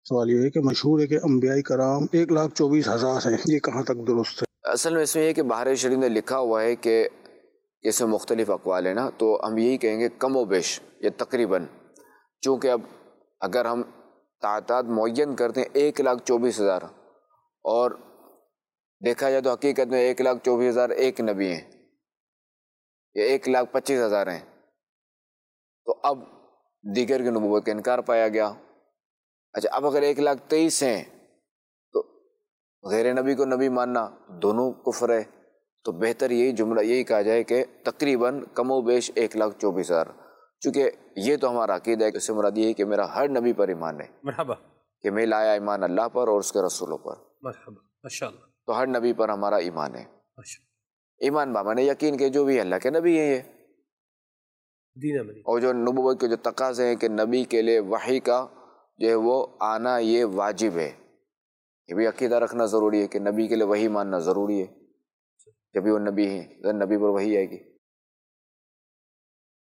سوال یہ ہے کہ مشہور ہے کہ انبیاء کرام 1,24,000 ہیں، یہ کہاں تک درست ہے؟ اصل میں اس میں یہ کہ بحر شریف نے لکھا ہوا ہے کہ اس میں مختلف اقوال ہیں نا، تو ہم یہی کہیں گے کم و بیش یا تقریباً، چونکہ اب اگر ہم تعداد معین کرتے ہیں 1,24,000 اور دیکھا جائے تو حقیقت میں 1,24,000 ایک نبی ہیں یا 1,25,000 ہیں، تو اب دیگر کی نبوت کا انکار پایا گیا۔ اچھا، اب اگر 1,23,000 ہیں تو غیر نبی کو نبی ماننا دونوں کفر ہے، تو بہتر یہی جملہ یہی کہا جائے کہ تقریباً کم و بیش 1,24,000، چونکہ یہ تو ہمارا عقیدہ ہے کہ اس سے مراد یہ ہے کہ میرا ہر نبی پر ایمان ہے، مرحبا، کہ میں لایا ایمان اللہ پر اور اس کے رسولوں پر، مرحبا، ماشاءاللہ، تو ہر نبی پر ہمارا ایمان ہے۔ ماشاءاللہ، ایمان بامانے یقین کہ جو بھی اللہ کے نبی ہیں یہ، دین عملی، اور جو نبوت کے جو تقاضے ہیں کہ نبی کے لیے وحی کا جو ہے وہ آنا یہ واجب ہے، یہ بھی عقیدہ رکھنا ضروری ہے کہ نبی کے لیے وحی ماننا ضروری ہے، جب بھی وہ نبی ہیں نبی پر وحی آئے گی۔